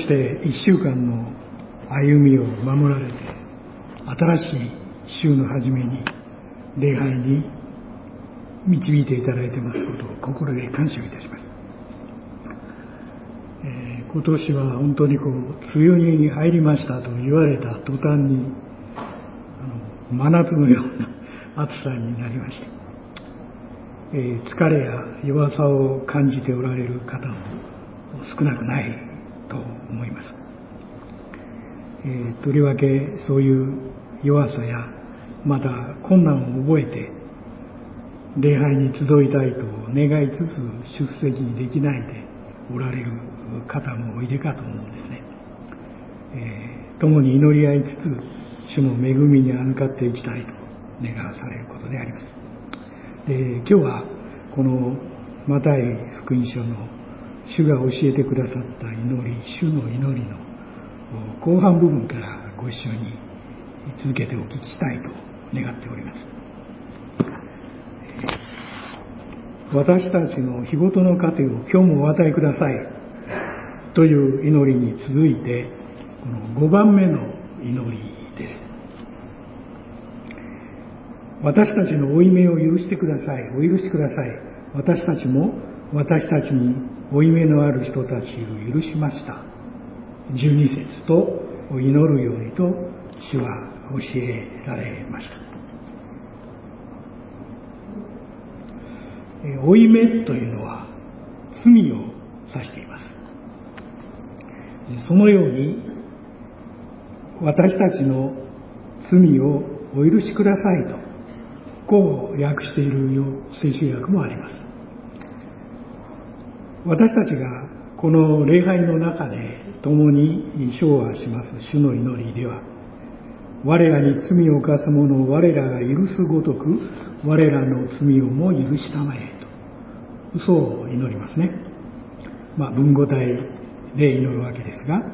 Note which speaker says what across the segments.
Speaker 1: して1週間の歩みを守られて、新しい週の初めに礼拝に導いていただいていますことを心で感謝いたします。今年は本当に梅雨に入りましたと言われた途端に真夏のような暑さになりました。疲れや弱さを感じておられる方も少なくないと思います。とりわけそういう弱さやまた困難を覚えて礼拝に集いたいと願いつつ出席できないでおられる方もおいでかと思うんですね。共に祈り合いつつ主の恵みに預かっていきたいと願わされることであります。今日はこのマタイ福音書の主が教えてくださった祈り、主の祈りの後半部分からご一緒に続けてお聞きしたいと願っております。私たちの日ごとの糧を今日もお与えくださいという祈りに続いて、この5番目の祈りです。私たちの負い目を許してください。お許しください。私たちも私たちに負い目のある人たちを許しました。12節と祈るようにと主は教えられました。負い目というのは罪を指しています。そのように私たちの罪をお許しくださいとこう訳している聖書訳もあります。私たちがこの礼拝の中で共に唱和します主の祈りでは、我らに罪を犯す者を我らが許すごとく我らの罪をも許したまえとそう祈りますね。文語体で祈るわけですが、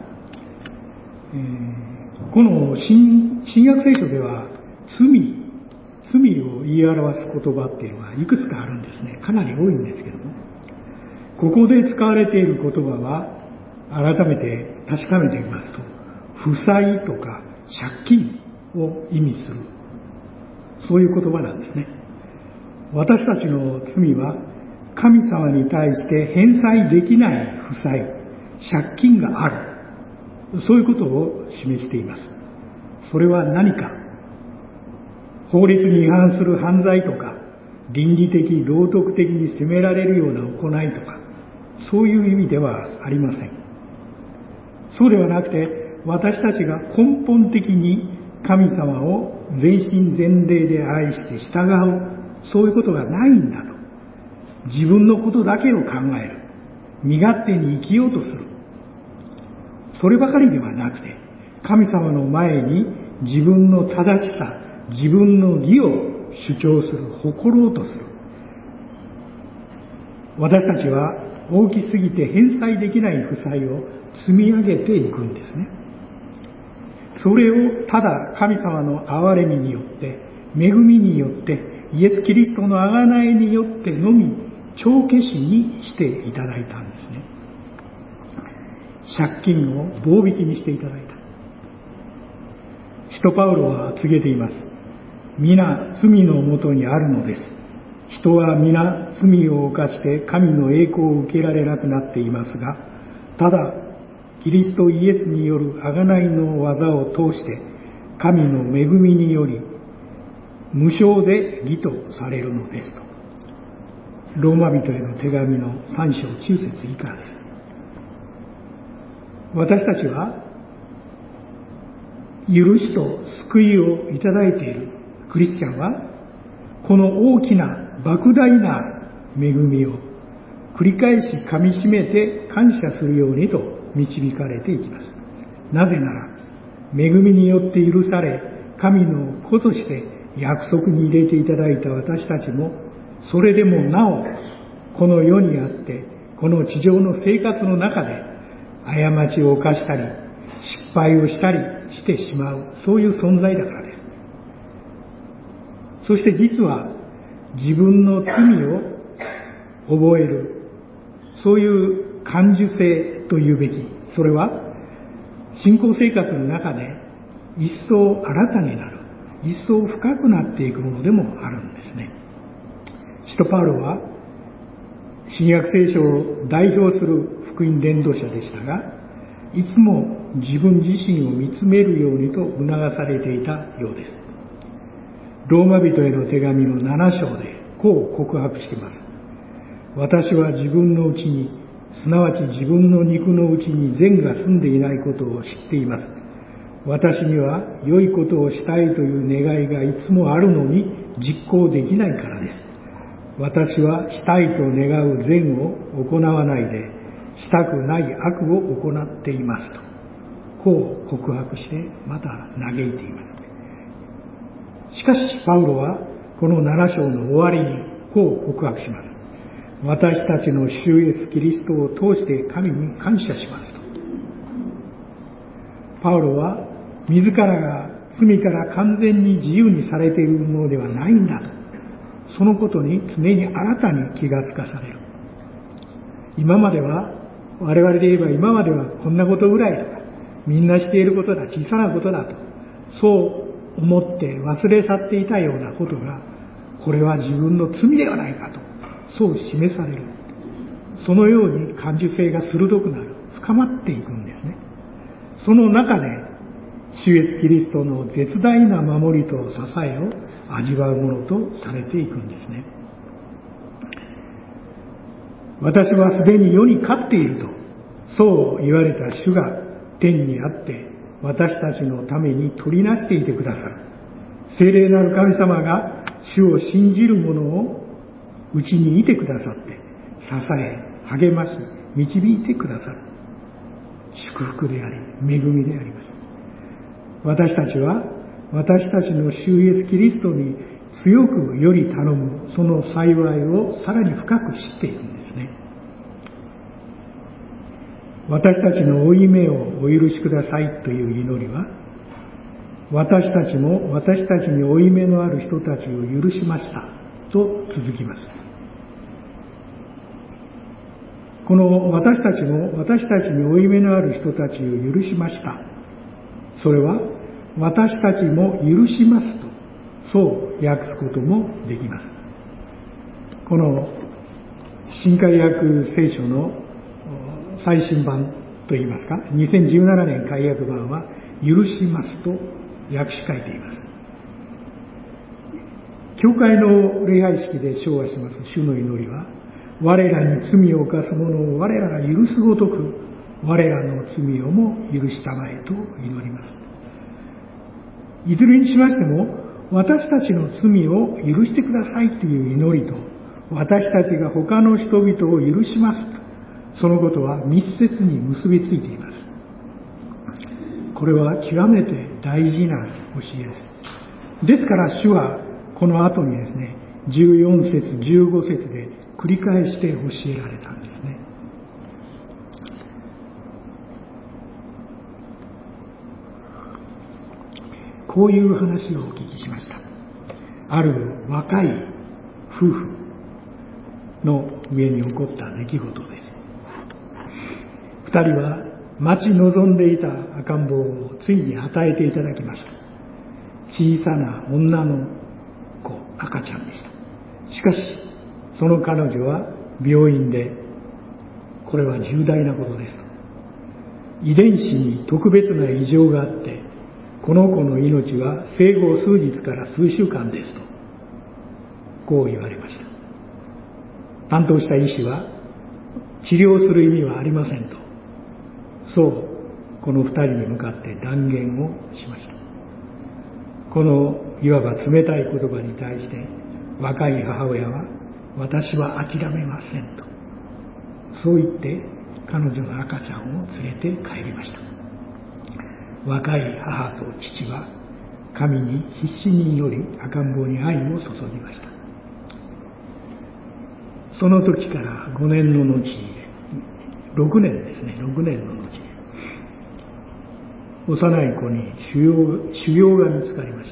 Speaker 1: この新約聖書では罪を言い表す言葉っていうのはいくつかあるんですね。かなり多いんですけども、ここで使われている言葉は改めて確かめてみますと、負債とか借金を意味する、そういう言葉なんですね。私たちの罪は神様に対して返済できない負債、借金がある、そういうことを示しています。それは何か、法律に違反する犯罪とか倫理的道徳的に責められるような行いとか、そういう意味ではありません。そうではなくて、私たちが根本的に神様を全身全霊で愛して従う、そういうことがないんだと、自分のことだけを考える、身勝手に生きようとする、そればかりではなくて、神様の前に自分の正しさ、自分の義を主張する、誇ろうとする。私たちは大きすぎて返済できない負債を積み上げていくんですね。それをただ神様の憐れみによって、恵みによって、イエス・キリストの贖いによってのみ帳消しにしていただいたんですね。借金を棒引きにしていただいた。使徒パウロは告げています。皆罪のもとにあるのです。人は皆罪を犯して神の栄光を受けられなくなっていますが、ただキリストイエスによる贖いの技を通して神の恵みにより無償で義とされるのですと。ローマ人への手紙の3章9節以下です。私たちは許しと救いをいただいているクリスチャンは、この大きな莫大な恵みを繰り返しかみしめて感謝するようにと導かれていきます。なぜなら、恵みによって許され、神の子として約束に入れていただいた私たちも、それでもなお、この世にあって、この地上の生活の中で、過ちを犯したり、失敗をしたりしてしまう、そういう存在だからです。そして実は、自分の罪を覚える、そういう感受性というべき、それは信仰生活の中で一層新たになる、一層深くなっていくものでもあるんですね。使徒パウロは新約聖書を代表する福音伝道者でしたが、いつも自分自身を見つめるようにと促されていたようです。ローマ人への手紙の7章でこう告白しています。私は自分のうちに、すなわち自分の肉のうちに善が住んでいないことを知っています。私には良いことをしたいという願いがいつもあるのに実行できないからです。私はしたいと願う善を行わないで、したくない悪を行っていますと、こう告白してまた嘆いています。しかしパウロはこの7章の終わりにこう告白します。私たちの主イエスキリストを通して神に感謝しますと。パウロは自らが罪から完全に自由にされているものではないんだと、そのことに常に新たに気がつかされる。今までは、我々で言えば今まではこんなことぐらいとか、みんなしていることだ、小さなことだと、そう思って忘れ去っていたようなことが、これは自分の罪ではないかと、そう示される。そのように感受性が鋭くなる、深まっていくんですね。その中で、主イエスキリストの絶大な守りと支えを味わうものとされていくんですね。私はすでに世に勝っていると、そう言われた主が天にあって、私たちのために取りなしていてくださる。聖霊なる神様が主を信じる者をうちにいてくださって、支え、励まし、導いてくださる。祝福であり、恵みであります。私たちは、私たちの主イエスキリストに強くより頼む、その幸いをさらに深く知っているんですね。私たちの負い目をお許しくださいという祈りは、私たちも私たちに負い目のある人たちを許しましたと続きます。この私たちも私たちに負い目のある人たちを許しました。それは私たちも許しますと、そう訳すこともできます。この新海訳聖書の最新版といいますか、2017年改訳版は許しますと訳し替えています。教会の礼拝式で唱和します主の祈りは、我らに罪を犯す者を我らが許すごとく、我らの罪をも許したまえと祈ります。いずれにしましても、私たちの罪を許してくださいという祈りと、私たちが他の人々を許しますと、そのことは密接に結びついています。これは極めて大事な教えです。ですから主はこの後にですね、14節15節で繰り返して教えられたんですね。こういう話をお聞きしました。ある若い夫婦の上に起こった出来事です。二人は待ち望んでいた赤ん坊をついに与えていただきました。小さな女の子、赤ちゃんでした。しかしその彼女は病院で、これは重大なことです。遺伝子に特別な異常があって、この子の命は生後数日から数週間ですと、こう言われました。担当した医師は、治療する意味はありませんと、そうこの二人に向かって断言をしました。このいわば冷たい言葉に対して若い母親は、私は諦めませんと、そう言って彼女の赤ちゃんを連れて帰りました。若い母と父は神に必死に祈り、赤ん坊に愛を注ぎました。その時から5年の後、6年ですね、6年の後です。幼い子に腫瘍が見つかりました。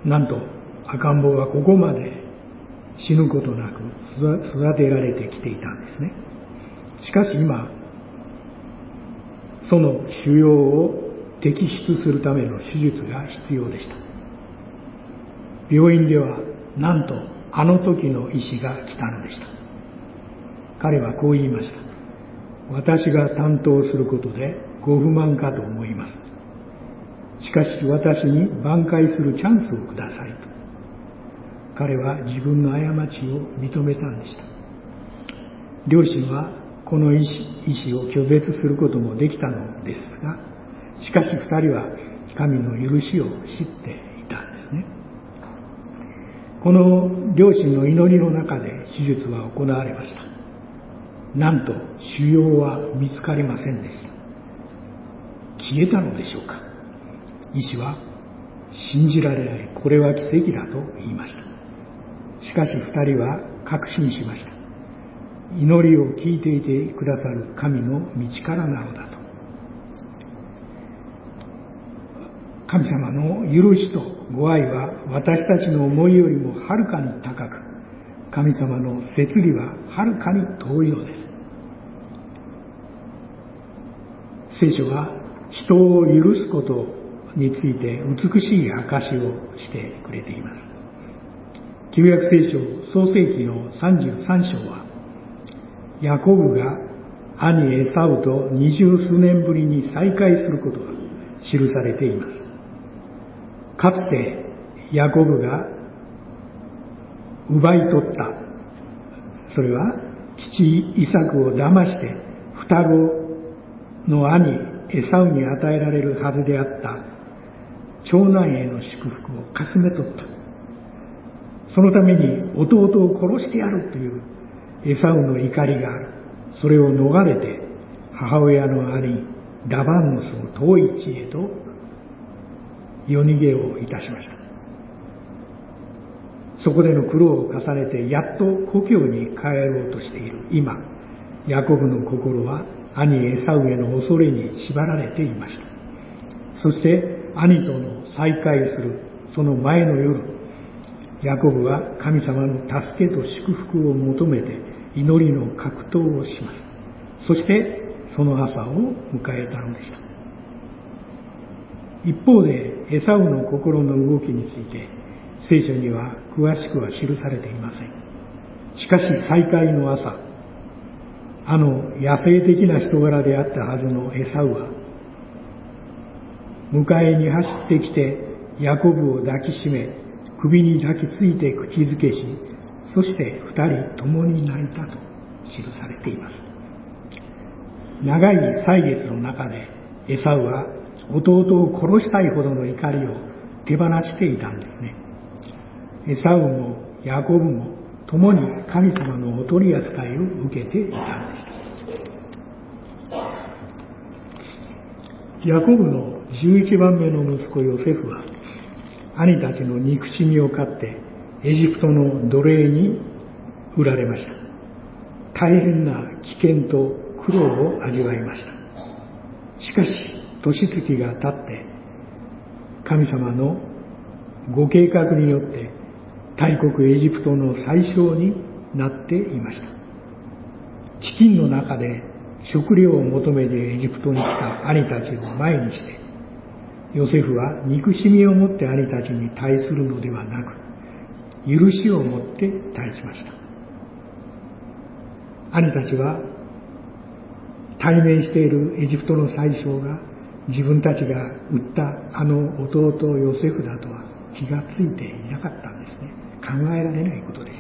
Speaker 1: なんと赤ん坊はここまで死ぬことなく育てられてきていたんですね。しかし今、 その腫瘍を摘出するための手術が必要でした。病院ではなんとあの時の医師が来たのでした。彼はこう言いました。私が担当することでご不満かと思います。しかし私に挽回するチャンスをくださいと。彼は自分の過ちを認めたんでした。両親はこの意思を拒絶することもできたのですが、しかし二人は神の許しを知っていたんですね。この両親の祈りの中で手術は行われました。なんと腫瘍は見つかりませんでした。消えたのでしょうか。医師は信じられない、これは奇跡だと言いました。しかし二人は確信しました。祈りを聞いていてくださる神の道からなのだと。神様の許しとご愛は私たちの思いよりもはるかに高く、神様の摂理ははるかに遠いのです。聖書は人を許すことについて美しい証をしてくれています。旧約聖書創世記の33章は、ヤコブが兄エサウと20数年ぶりに再会することが記されています。かつてヤコブが奪い取った、それは父イサクを騙して双子の兄エサウに与えられるはずであった長男への祝福をかすめ取った。そのために弟を殺してやるというエサウの怒りがある。それを逃れて母親の兄ラバンの住む遠い地へと夜逃げをいたしました。そこでの苦労を重ねてやっと故郷に帰ろうとしている今、ヤコブの心は兄エサウへの恐れに縛られていました。そして兄との再会するその前の夜、ヤコブは神様の助けと祝福を求めて祈りの格闘をします。そしてその朝を迎えたのでした。一方でエサウの心の動きについて聖書には詳しくは記されていません。しかし再会の朝、あの野生的な人柄であったはずのエサウは迎えに走ってきてヤコブを抱きしめ、首に抱きついて口づけし、そして二人共に泣いたと記されています。長い歳月の中でエサウは弟を殺したいほどの怒りを手放していたんですね。エサウもヤコブも共に神様のお取り扱いを受けていたんでした。ヤコブの11番目の息子ヨセフは兄たちの憎しみを買ってエジプトの奴隷に売られました。大変な危険と苦労を味わいました。しかし年月が経って神様のご計画によって大国エジプトの宰相になっていました。飢饉の中で食料を求めてエジプトに来た兄たちを前にして、ヨセフは憎しみを持って兄たちに対するのではなく、許しを持って対しました。兄たちは対面しているエジプトの宰相が自分たちが売ったあの弟ヨセフだとは気がついていなかったんですね。考えられないことでした。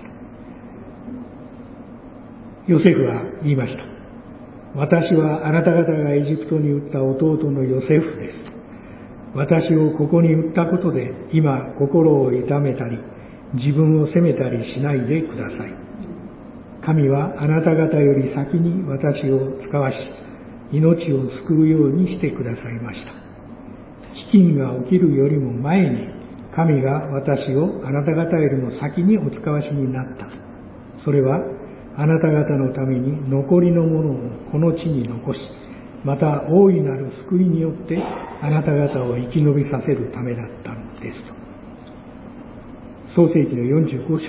Speaker 1: ヨセフは言いました。私はあなた方がエジプトに売った弟のヨセフです。私をここに売ったことで今心を痛めたり自分を責めたりしないでください。神はあなた方より先に私を使わし命を救うようにしてくださいました。飢饉が起きるよりも前に神が私をあなた方よりも先にお使わしになった。それはあなた方のために残りのものをこの地に残し、また大いなる救いによってあなた方を生き延びさせるためだったのですと。創世記の45章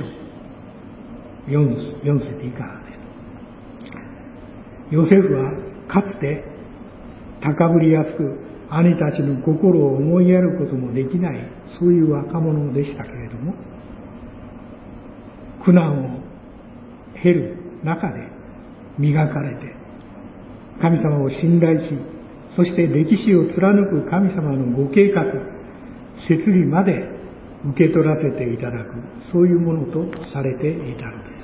Speaker 1: 4節以下です。ヨセフはかつて高ぶりやすく、兄たちの心を思いやることもできない、そういう若者でしたけれども、苦難を経る中で磨かれて、神様を信頼し、そして歴史を貫く神様のご計画、摂理まで受け取らせていただく、そういうものとされていたのです。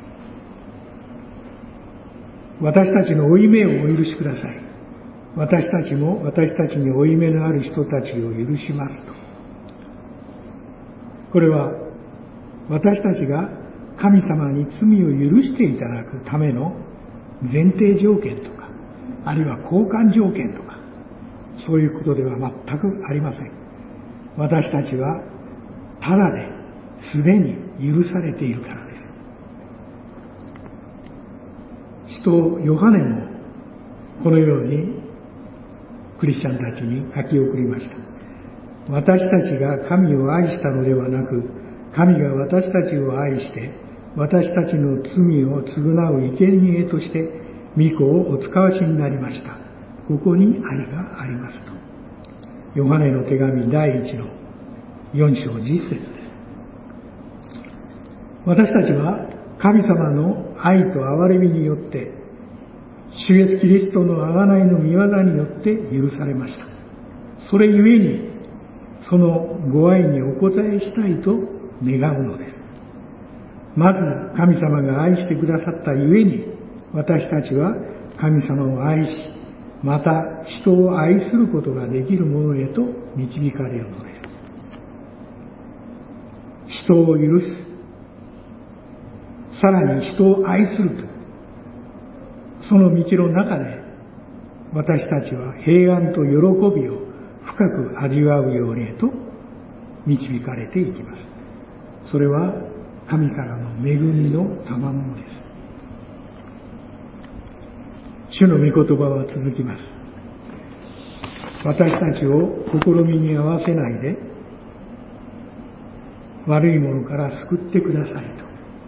Speaker 1: 私たちの負い目をお許しください。私たちも私たちに負い目のある人たちを許しますと。これは私たちが神様に罪を許していただくための前提条件とか、あるいは交換条件とか、そういうことでは全くありません。私たちはただですでに許されているからです。使徒ヨハネもこのようにクリスチャンたちに書き送りました。私たちが神を愛したのではなく、神が私たちを愛して私たちの罪を償う生贄として御子をお使わしになりました。ここに愛がありますと。ヨハネの手紙第1の4章10節です。私たちは神様の愛と憐れみによって主イエスキリストの贖いの御業によって許されました。それゆえにそのご愛にお応えしたいと願うのです。まず神様が愛してくださったゆえに、私たちは神様を愛し、また人を愛することができるものへと導かれるのです。人を許す、さらに人を愛すると、その道の中で私たちは平安と喜びを深く味わうようにへと導かれていきます。それは神からの恵みの賜物です。主の御言葉は続きます。私たちを試みに合わせないで悪いものから救ってくださいと。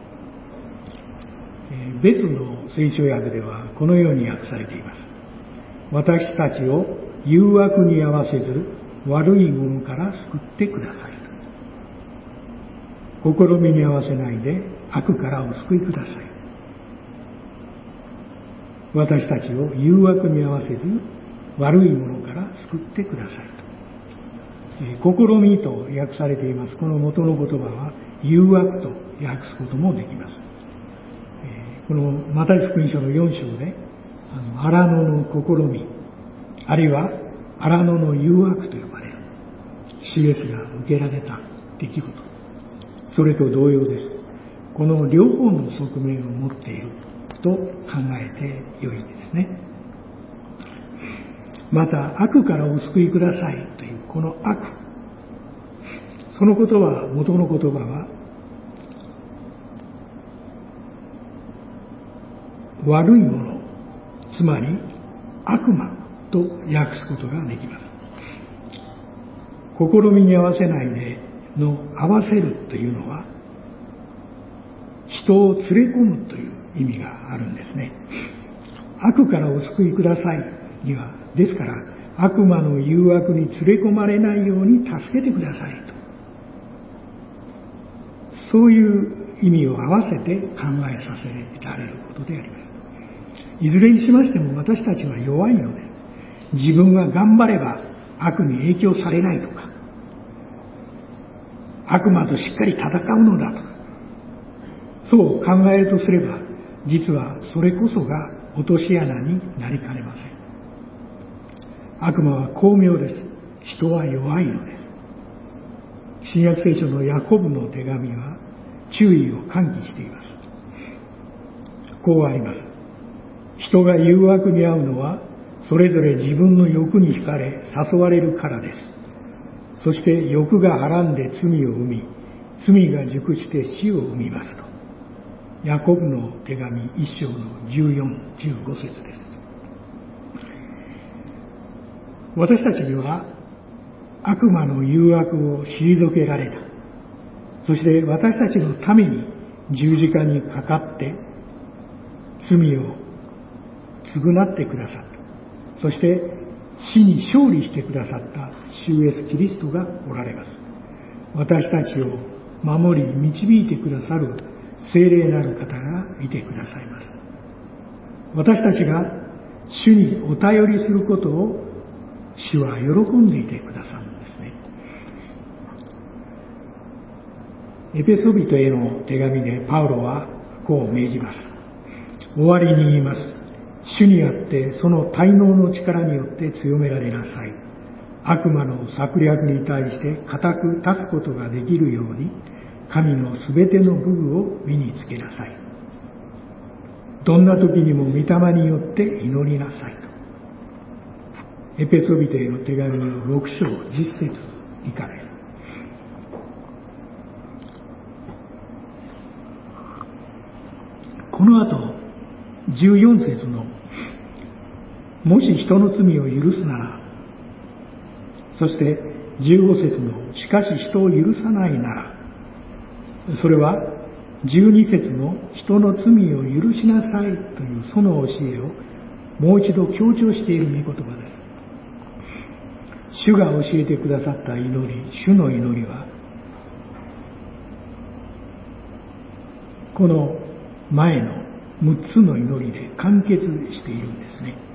Speaker 1: 別の聖書訳ではこのように訳されています。私たちを誘惑に合わせず悪いものから救ってくださいと。試みに合わせないで悪からお救いください。私たちを誘惑に合わせず悪いものから救ってくださいと。試みと訳されています。この元の言葉は誘惑と訳すこともできます。このマタイ福音書の4章で荒野の試み、あるいは荒野の誘惑と呼ばれる主イエスが受けられた出来事、それと同様です。この両方の側面を持っていると考えてよいですね。また悪からお救いくださいというこの悪、そのことは、元の言葉は悪いもの、つまり悪魔と訳すことができます。試みに合わせないでの合わせるというのは人を連れ込むという意味があるんですね。悪からお救いくださいには、ですから悪魔の誘惑に連れ込まれないように助けてくださいと、そういう意味を合わせて考えさせられることであります。いずれにしましても私たちは弱いのです。自分が頑張れば悪に影響されないとか、悪魔としっかり戦うのだとか、そう考えるとすれば、実はそれこそが落とし穴になりかねません。悪魔は巧妙です。人は弱いのです。新約聖書のヤコブの手紙は注意を喚起しています。こうあります。人が誘惑に遭うのはそれぞれ自分の欲に惹かれ誘われるからです。そして欲がはらんで罪を生み、罪が熟して死を生みますと。ヤコブの手紙1章の14、15節です。私たちには悪魔の誘惑を退けられた。そして私たちのために十字架にかかって罪を償ってくださった。そして死に勝利してくださった主イエス・キリストがおられます。私たちを守り導いてくださる聖霊なる方がいてくださいます。私たちが主にお頼りすることを主は喜んでいてくださるんですね。エペソビトへの手紙でパウロはこう命じます。終わりに言います。主にあってその滞納の力によって強められなさい。悪魔の策略に対して固く立つことができるように、神のすべての武具を身につけなさい。どんな時にも御霊によって祈りなさいと。エペソビトへの手紙の6章10節以下です。この後、14節のもし人の罪を許すなら、そして15節のしかし人を許さないなら、それは12節の人の罪を許しなさいというその教えをもう一度強調している御言葉です。主が教えてくださった祈り、主の祈りはこの前の6つの祈りで完結しているんですね。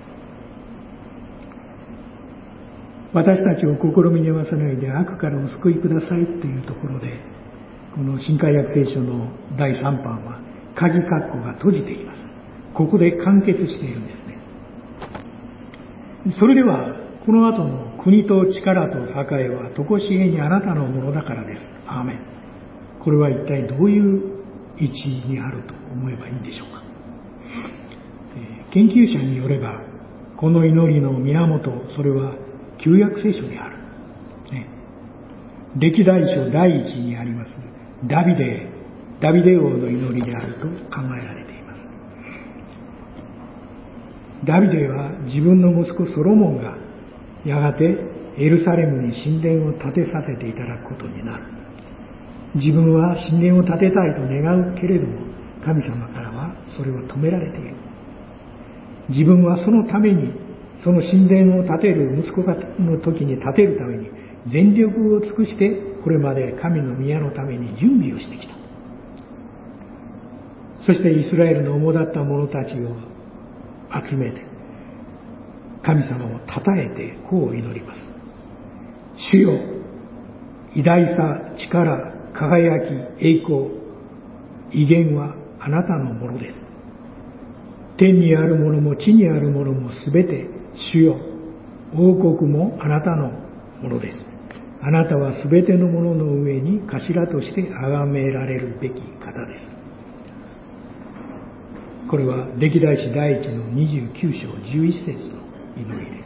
Speaker 1: 私たちを試みに合わさないで悪からお救いくださいというところで、この新海約聖書の第3版は鍵括弧が閉じています。ここで完結しているんですね。それではこの後の国と力と栄は常しえにあなたのものだからです。アーメン。これは一体どういう位置にあると思えばいいんでしょうか。研究者によれば、この祈りの源、それは旧約聖書にある、歴代書第一にありますダビデ王の祈りであると考えられています。ダビデは自分の息子ソロモンがやがてエルサレムに神殿を建てさせていただくことになる。自分は神殿を建てたいと願うけれども、神様からはそれを止められている。自分はそのために、その神殿を建てる息子の時に建てるために全力を尽くしてこれまで神の宮のために準備をしてきた。そしてイスラエルの主だった者たちを集めて神様を称えてこう祈ります。主よ、偉大さ、力、輝き、栄光、威厳はあなたのものです。天にあるものも地にあるものもすべて主よ、王国もあなたのものです。あなたはすべてのものの上に頭として崇められるべき方です。これは歴代史第一の29章11節の祈りです。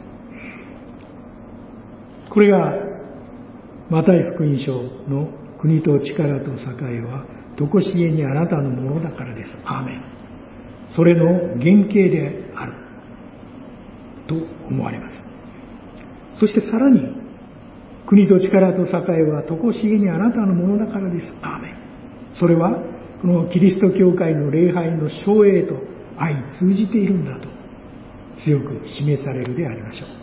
Speaker 1: これがマタイ福音書の国と力と栄は常しえにあなたのものだからです。アーメン。それの原型であると思われます。そしてさらに、国と力と栄は常しえにあなたのものだからです。アーメン。それはこのキリスト教会の礼拝の彰栄と相通じているんだと強く示されるでありましょ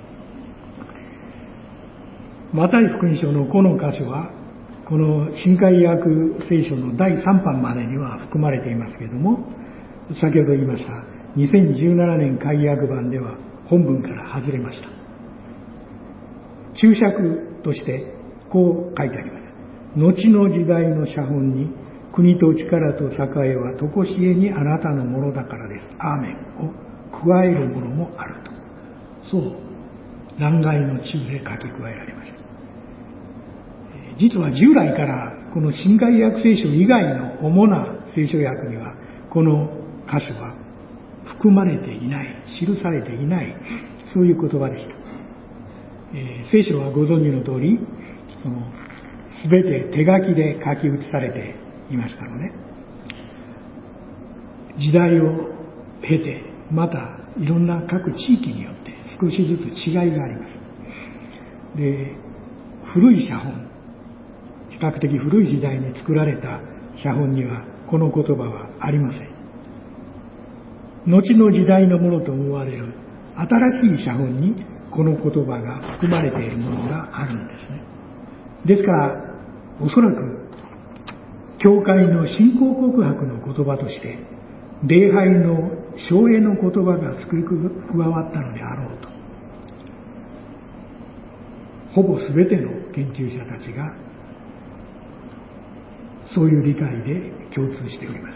Speaker 1: う。マタイ福音書のこの箇所はこの新海約聖書の第3版までには含まれていますけれども、先ほど言いました2017年改訳版では本文から外れました。注釈としてこう書いてあります。後の時代の写本に国と力と栄は常しえにあなたのものだからです。アーメンを加えるものもあると。そう、欄外の中で書き加えられました。実は従来からこの新海訳聖書以外の主な聖書訳にはこの箇所は含まれていない、記されていない、そういう言葉でした。聖書はご存知の通り、すべて手書きで書き写されていましたので、時代を経て、またいろんな各地域によって少しずつ違いがあります。で、古い写本、比較的古い時代に作られた写本にはこの言葉はありません。後の時代のものと思われる新しい写本にこの言葉が含まれているものがあるんですね。ですから、おそらく、教会の信仰告白の言葉として、礼拝の証営の言葉が付け加わったのであろうと、ほぼ全ての研究者たちが、そういう理解で共通しております。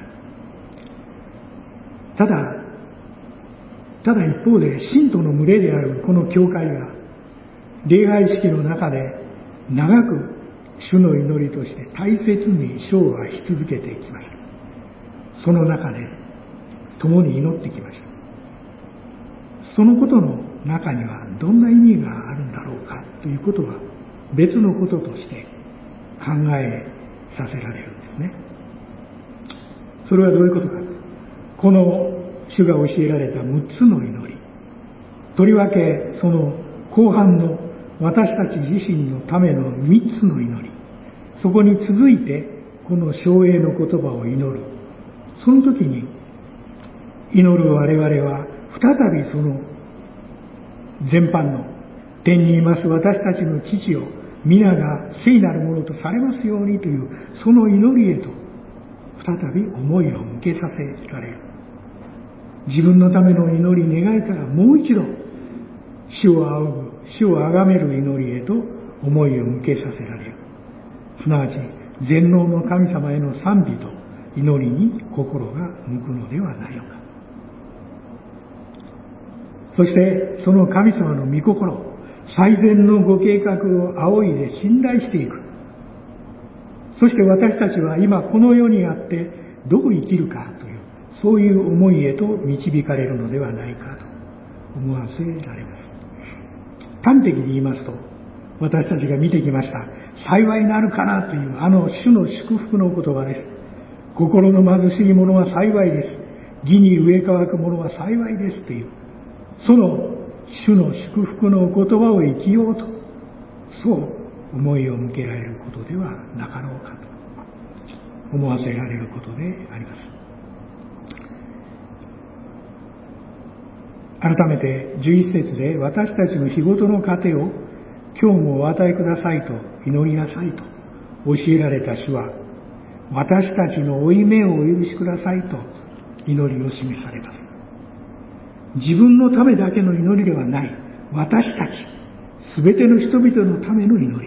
Speaker 1: ただ一方で、信徒の群れであるこの教会が、礼拝式の中で長く主の祈りとして大切に唱和し続けてきました。その中で共に祈ってきました。そのことの中にはどんな意味があるんだろうかということは別のこととして考えさせられるんですね。それはどういうことか。この主が教えられた6つの祈り、とりわけその後半の私たち自身のための3つの祈り、そこに続いてこの証営の言葉を祈る。その時に祈る我々は再びその全般の天にいます私たちの父を皆が聖なるものとされますようにというその祈りへと再び思いを向けさせられる。自分のための祈り願いからもう一度主を仰ぐ、主を崇める祈りへと思いを向けさせられる。すなわち全能の神様への賛美と祈りに心が向くのではないのか。そしてその神様の御心、最善のご計画を仰いで信頼していく。そして私たちは今この世にあってどう生きるかという、そういう思いへと導かれるのではないかと思わせられます。端的に言いますと、私たちが見てきました幸いなるかなというあの主の祝福の言葉です。心の貧しい者は幸いです。義に飢え渇く者は幸いですという、その主の祝福の言葉を生きようと、そう思いを向けられることではなかろうかと思わせられることであります。改めて11節で、私たちの日ごとの糧を今日もお与えくださいと祈りなさいと教えられた主は、私たちの負い目をお許しくださいと祈りを示されます。自分のためだけの祈りではない、私たちすべての人々のための祈り、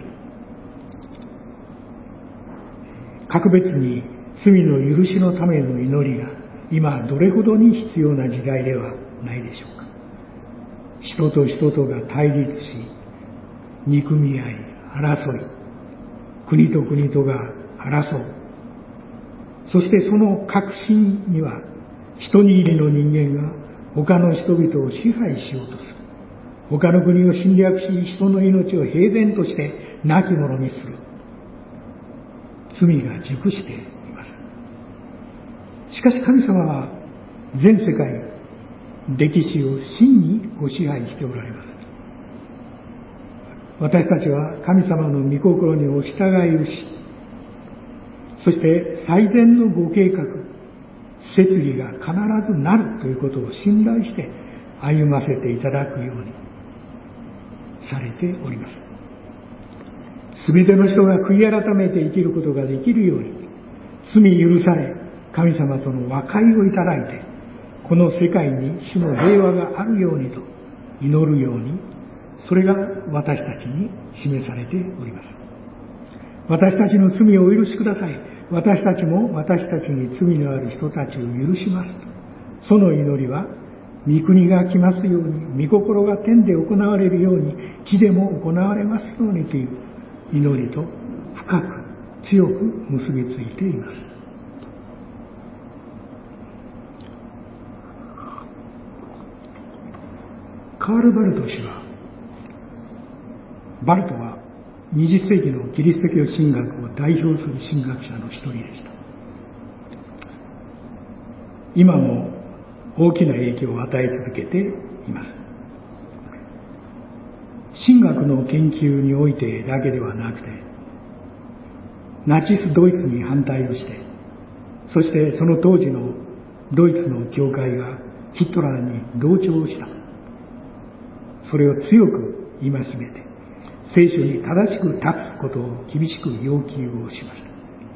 Speaker 1: 格別に罪の許しのための祈りが今どれほどに必要な時代ではないでしょうか。人と人とが対立し、憎み合い、争い、国と国とが争う。そしてその核心には、一握りの人間が他の人々を支配しようとする。他の国を侵略し、人の命を平然として亡き者にする。罪が熟しています。しかし神様は全世界、歴史を真にご支配しておられます。私たちは神様の御心にお従いをし、そして最善のご計画、摂理が必ずなるということを信頼して歩ませていただくようにされております。すべての人が悔い改めて生きることができるように、罪許され神様との和解をいただいて、この世界に主の平和があるようにと祈るように、それが私たちに示されております。私たちの罪をお許しください。私たちも私たちに罪のある人たちを許します。その祈りは、御国が来ますように、御心が天で行われるように、地でも行われますようにという祈りと深く強く結びついています。カール・バルト氏は、バルトは20世紀のキリスト教神学を代表する神学者の一人でした。今も大きな影響を与え続けています。神学の研究においてだけではなくて、ナチスドイツに反対をして、そしてその当時のドイツの教会がヒトラーに同調した。 それを強く戒めて、聖書に正しく立つことを厳しく要求をしました。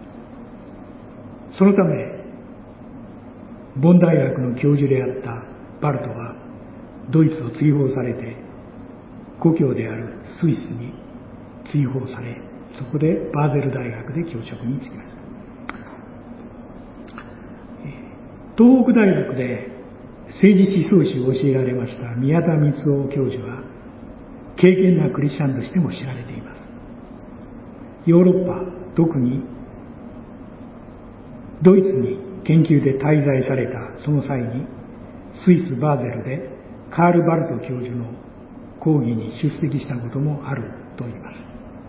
Speaker 1: そのため、ボン大学の教授であったバルトはドイツを追放されて、故郷であるスイスに追放され、そこでバーゼル大学で教職に就きました。東北大学で政治思想史を教えられました宮田光夫教授は、敬虔なクリスチャンとしても知られています。ヨーロッパ、特にドイツに研究で滞在されたその際に、スイス・バーゼルでカール・バルト教授の講義に出席したこともあると言います。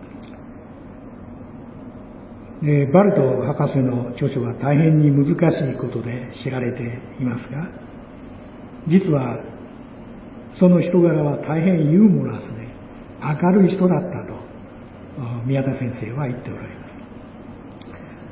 Speaker 1: バルト博士の著書は大変に難しいことで知られていますが、実はその人柄は大変ユーモラスで明るい人だったと宮田先生は言っておられます。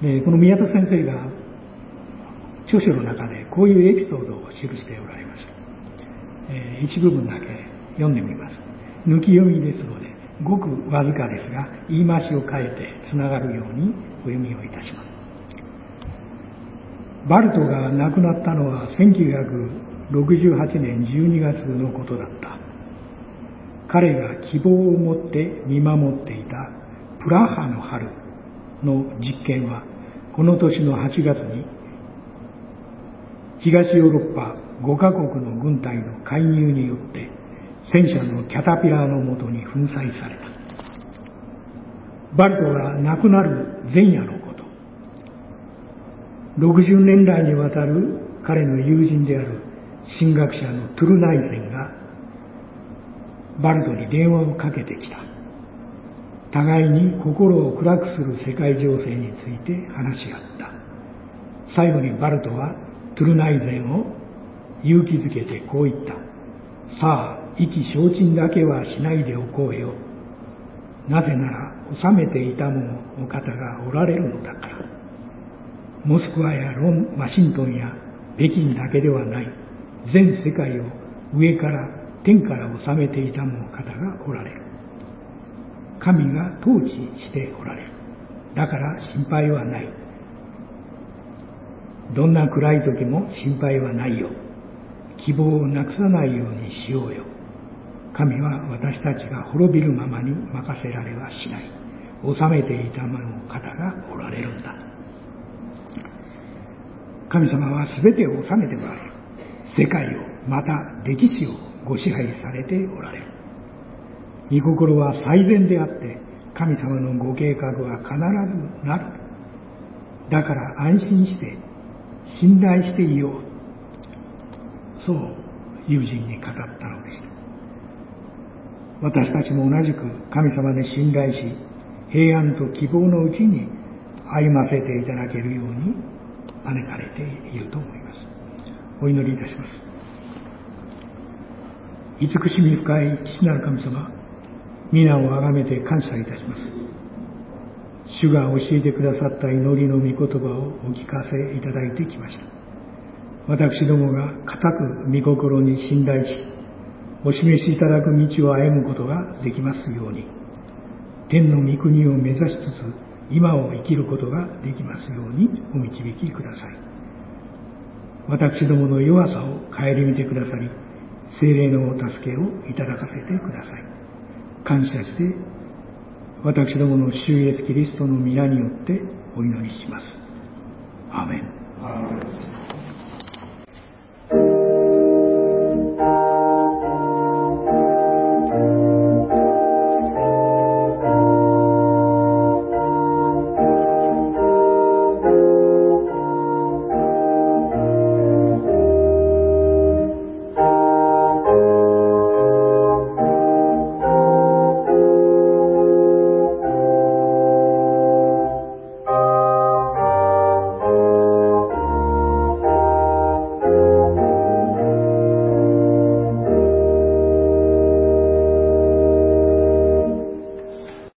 Speaker 1: で、この宮田先生が著書の中でこういうエピソードを記しておられました。一部分だけ読んでみます。抜き読みですので、ごくわずかですが言い回しを変えてつながるようにお読みをいたします。バルトが亡くなったのは1968年12月のことだった。彼が希望を持って見守っていたプラハの春の実験は、この年の8月に東ヨーロッパ5カ国の軍隊の介入によって戦車のキャタピラーのもとに粉砕された。バルトが亡くなる前夜のこと、60年来にわたる彼の友人である神学者のトゥルナイゼンがバルトに電話をかけてきた。互いに心を暗くする世界情勢について話し合った。最後にバルトはトゥルナイゼンを勇気づけてこう言った。さあ、意気消沈だけはしないでおこうよ。なぜなら治めていたものお方がおられるのだから。モスクワやワシントンや北京だけではない、全世界を上から天から治めていたものお方がおられる。神が統治しておられる。だから心配はない。どんな暗い時も心配はないよ。希望をなくさないようにしようよ。神は私たちが滅びるままに任せられはしない。治めていたものの方がおられるんだ。神様は全てを治めておられる。世界を、また歴史をご支配されておられる。御心は最善であって、神様のご計画は必ずなる。だから安心して信頼していよう。そう友人に語ったのでした。私たちも同じく神様で信頼し、平安と希望のうちに歩ませていただけるように招かれていると思います。お祈りいたします。慈しみ深い父なる神様、皆をあがめて感謝いたします。主が教えてくださった祈りの御言葉をお聞かせいただいてきました。私どもが固く御心に信頼し、お示しいただく道を歩むことができますように、天の御国を目指しつつ今を生きることができますようにお導きください。私どもの弱さを顧みてくださり、聖霊のお助けをいただかせてください。感謝して私どもの主イエスキリストの皆によってお祈りします。アーメン。